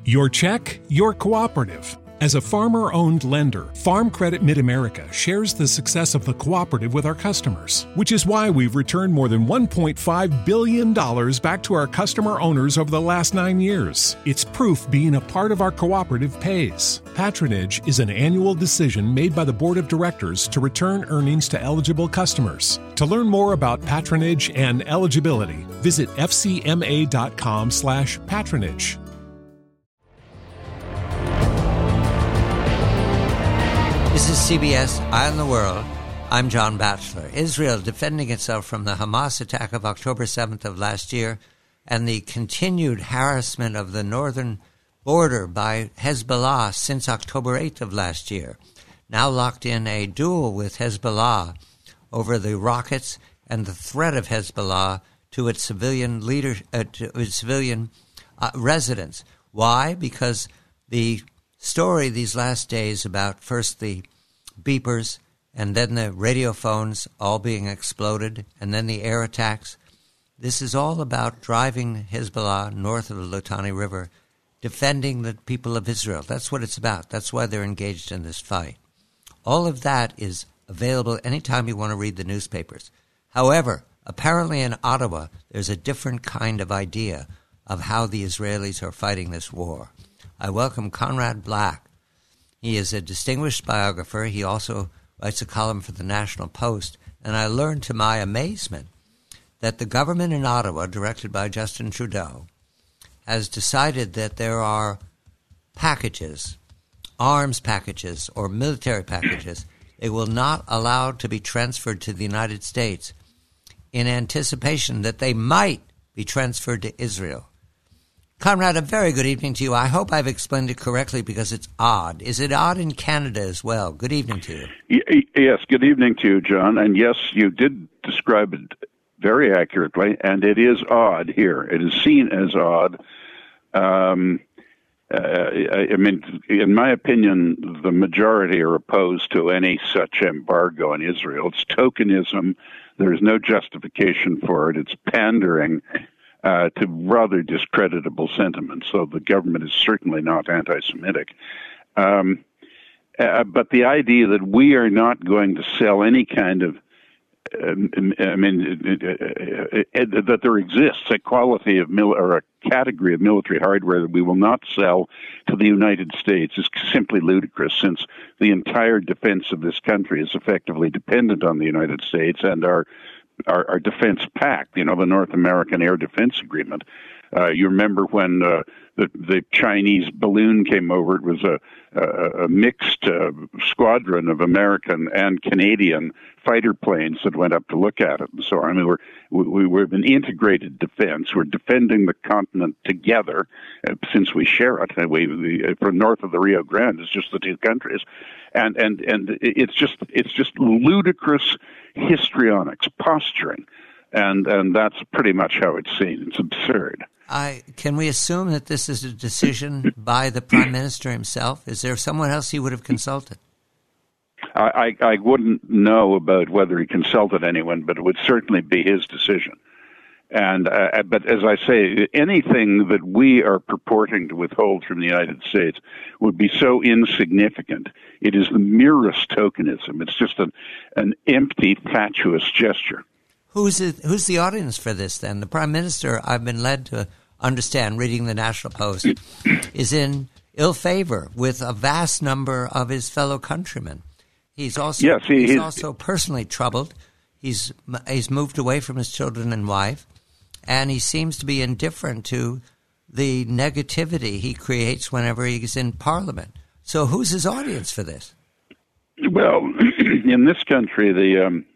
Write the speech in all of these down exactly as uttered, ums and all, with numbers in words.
Your check, your cooperative. As a farmer-owned lender, Farm Credit Mid-America shares the success of the cooperative with our customers, which is why we've returned more than one point five billion dollars back to our customer owners over the last nine years. It's proof being a part of our cooperative pays. Patronage is an annual decision made by the Board of Directors to return earnings to eligible customers. To learn more about patronage and eligibility, visit f c m a dot com slash patronage. This is C B S Eye on the World. I'm John Batchelor. Israel defending itself from the Hamas attack of October seventh of last year and the continued harassment of the northern border by Hezbollah since October eighth of last year. Now locked in a duel with Hezbollah over the rockets and the threat of Hezbollah to its civilian leader, uh, to its civilian uh, residents. Why? Because the story these last days about first the beepers and then the radio phones all being exploded and then the air attacks. This is all about driving Hezbollah north of the Litani River, defending the people of Israel. That's what it's about. That's why they're engaged in this fight. All of that is available anytime you want to read the newspapers. However, apparently in Ottawa, there's a different kind of idea of how the Israelis are fighting this war. I welcome Conrad Black. He is a distinguished biographer. He also writes a column for the National Post. And I learned to my amazement that the government in Ottawa, directed by Justin Trudeau, has decided that there are packages, arms packages or military packages, they will not allow to be transferred to the United States in anticipation that they might be transferred to Israel. Conrad, a very good evening to you. I hope I've explained it correctly because it's odd. Is it odd in Canada as well? Good evening to you. Yes, good evening to you, John. And yes, you did describe it very accurately, and it is odd here. It is seen as odd. Um, uh, I, I mean, in my opinion, the majority are opposed to any such embargo on Israel. It's tokenism. There's no justification for it. It's pandering Uh, to rather discreditable sentiments. So the government is certainly not anti-Semitic. Um, uh, but the idea that we are not going to sell any kind of, uh, I mean, uh, uh, uh, that there exists a quality of mil- or a category of military hardware that we will not sell to the United States is simply ludicrous, since the entire defense of this country is effectively dependent on the United States and our Our, our defense pact, you know, the North American Air Defense Agreement. Uh, you remember when uh, the the Chinese balloon came over? It was a, a, a mixed uh, squadron of American and Canadian fighter planes that went up to look at it. And so, I mean, we're, we, we're an integrated defense. We're defending the continent together, uh, since we share it. And we, we from north of the Rio Grande, it's just the two countries, and and and it's just it's just ludicrous histrionics, posturing, and and that's pretty much how it's seen. It's absurd. I, can we assume that this is a decision by the Prime Minister himself? Is there someone else he would have consulted? I, I, I wouldn't know about whether he consulted anyone, but it would certainly be his decision. And uh, but as I say, anything that we are purporting to withhold from the United States would be so insignificant. It is the merest tokenism. It's just an an empty, fatuous gesture. Who's it, who's the audience for this then? The Prime Minister, I've been led to understand, reading the National Post, is in ill favor with a vast number of his fellow countrymen. He's also yes, he, he's, he's also personally troubled. He's he's moved away from his children and wife, and he seems to be indifferent to the negativity he creates whenever he's in Parliament. So who's his audience for this? Well, in this country, the um,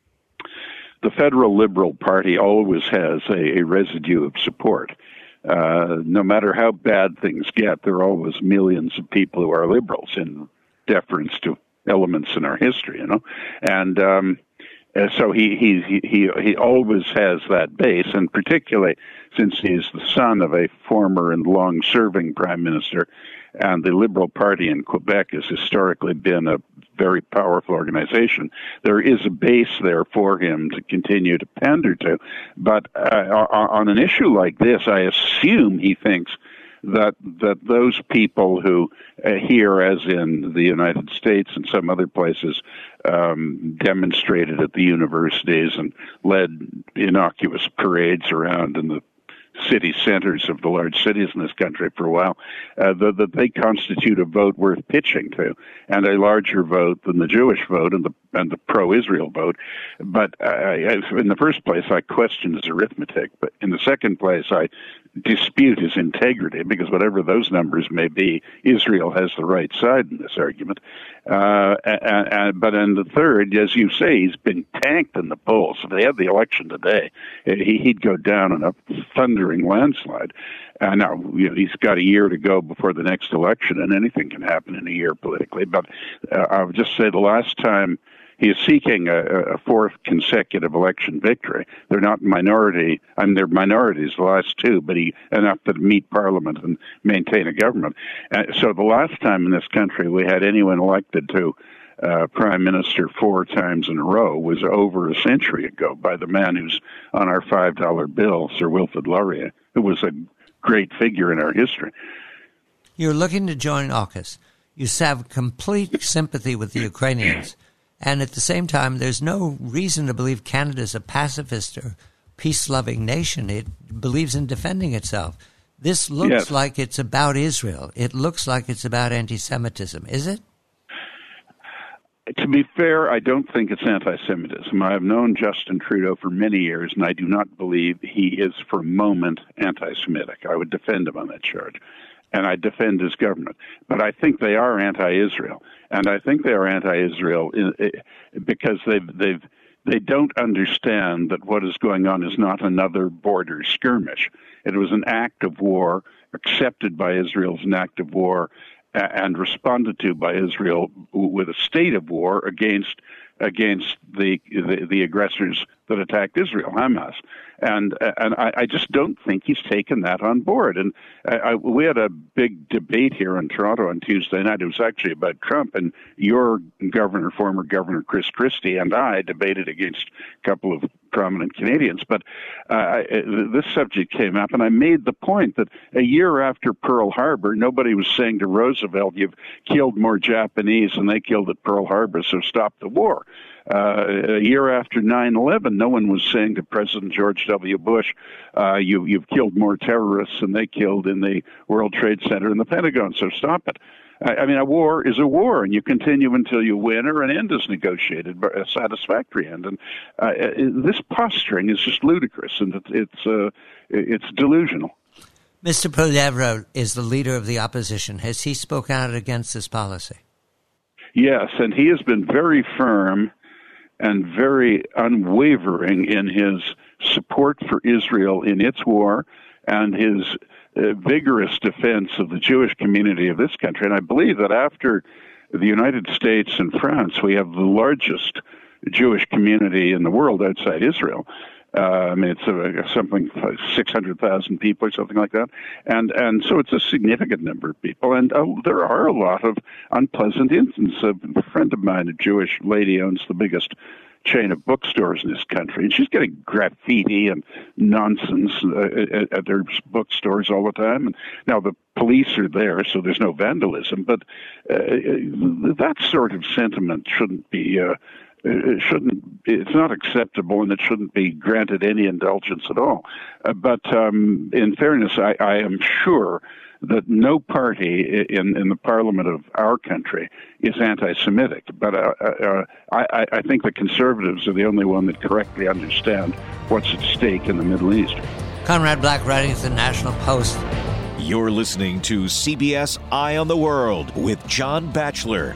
the federal Liberal Party always has a, a residue of support. Uh, no matter how bad things get, there are always millions of people who are liberals, in deference to elements in our history, you know. And um, so he, he he he always has that base, and particularly since he's the son of a former and long-serving prime minister, and the Liberal Party in Quebec has historically been a very powerful organization. There is a base there for him to continue to pander to. But uh, on an issue like this, I assume he thinks that that those people who uh, here, as in the United States and some other places, um, demonstrated at the universities and led innocuous parades around in the city centers of the large cities in this country for a while, uh, that the, they constitute a vote worth pitching to, and a larger vote than the Jewish vote and the and the pro-Israel vote. But uh, in the first place, I question his arithmetic. But in the second place, I dispute his integrity, because whatever those numbers may be, Israel has the right side in this argument. Uh, and, and, but in the third, as you say, he's been tanked in the polls. If they had the election today, he, he'd go down in a thundering landslide. Uh, now, you know, he's got a year to go before the next election, and anything can happen in a year politically. But uh, I'll just say the last time he is seeking a, a fourth consecutive election victory. They're not minority. I mean, they're minorities, the last two, but he enough to meet Parliament and maintain a government. Uh, so the last time in this country we had anyone elected to uh, prime minister four times in a row was over a century ago by the man who's on our five dollar bill, Sir Wilfrid Laurier, who was a great figure in our history. You're looking to join AUKUS. You have complete sympathy with the Ukrainians. And at the same time, there's no reason to believe Canada's a pacifist or peace-loving nation. It believes in defending itself. This looks yes. like it's about Israel. It looks like it's about anti-Semitism. Is it? To be fair, I don't think it's anti-Semitism. I have known Justin Trudeau for many years, and I do not believe he is for a moment anti-Semitic. I would defend him on that charge. And I defend his government. But I think they are anti-Israel. And I think they are anti-Israel because they've, they've, they don't understand that what is going on is not another border skirmish. It was an act of war accepted by Israel as an act of war and responded to by Israel with a state of war against against the, the, the aggressors that attacked Israel, Hamas. And and I, I just don't think he's taken that on board. And I, I, we had a big debate here in Toronto on Tuesday night. It was actually about Trump, and your governor, former Governor Chris Christie, and I debated against a couple of prominent Canadians. But uh, I, this subject came up, and I made the point that a year after Pearl Harbor, nobody was saying to Roosevelt, "You've killed more Japanese than they killed at Pearl Harbor, so stop the war." Uh, a year after nine eleven, no one was saying to President George W. Bush, uh, you, you've killed more terrorists than they killed in the World Trade Center and the Pentagon, so stop it. I, I mean, a war is a war, and you continue until you win or an end is negotiated, a satisfactory end. And uh, this posturing is just ludicrous, and it, it's, uh, it's delusional. Mister Poilievre is the leader of the opposition. Has he spoken out against this policy? Yes, and he has been very firm and very unwavering in his support for Israel in its war and his uh, vigorous defense of the Jewish community of this country. And I believe that after the United States and France, we have the largest Jewish community in the world outside Israel. Uh, I mean, it's uh, something like six hundred thousand people or something like that. And and so it's a significant number of people. And uh, there are a lot of unpleasant instances. A friend of mine, a Jewish lady, owns the biggest chain of bookstores in this country. And she's getting graffiti and nonsense uh, at, at their bookstores all the time. And now the police are there, so there's no vandalism. But uh, that sort of sentiment shouldn't be... Uh, It shouldn't. It's not acceptable, and it shouldn't be granted any indulgence at all. Uh, but um, in fairness, I, I am sure that no party in, in the parliament of our country is anti-Semitic. But uh, uh, I, I think the Conservatives are the only one that correctly understand what's at stake in the Middle East. Conrad Black, writing at the National Post. You're listening to C B S Eye on the World with John Batchelor.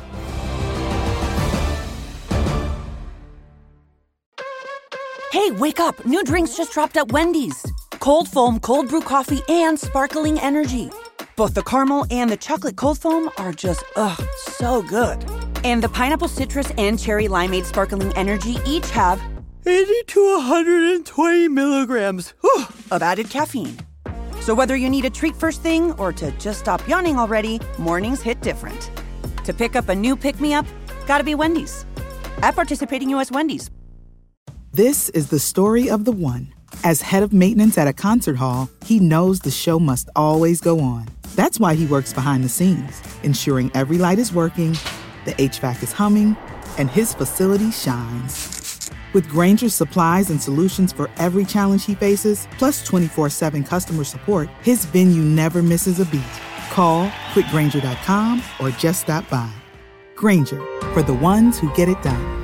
Hey, wake up. New drinks just dropped at Wendy's. Cold foam, cold brew coffee, and sparkling energy. Both the caramel and the chocolate cold foam are just, ugh, so good. And the pineapple citrus and cherry limeade sparkling energy each have eighty to one hundred twenty milligrams whew, of added caffeine. So whether you need a treat first thing or to just stop yawning already, mornings hit different. To pick up a new pick-me-up, gotta be Wendy's. At participating U S Wendy's. This is the story of the one. As head of maintenance at a concert hall, he knows the show must always go on. That's why he works behind the scenes, ensuring every light is working, the H V A C is humming, and his facility shines. With Grainger's supplies and solutions for every challenge he faces, plus twenty-four seven customer support, his venue never misses a beat. Call quick grainger dot com or just stop by. Grainger, for the ones who get it done.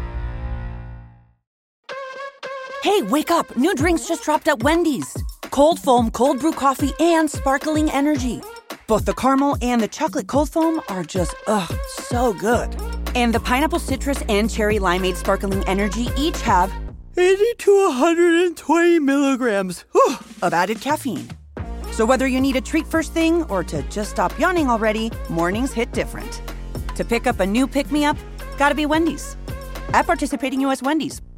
Hey, wake up! New drinks just dropped at Wendy's. Cold foam, cold brew coffee, and sparkling energy. Both the caramel and the chocolate cold foam are just, ugh, so good. And the pineapple citrus and cherry limeade sparkling energy each have eighty to one hundred twenty milligrams whew, of added caffeine. So whether you need a treat first thing or to just stop yawning already, mornings hit different. To pick up a new pick-me-up, gotta be Wendy's. At participating U S Wendy's.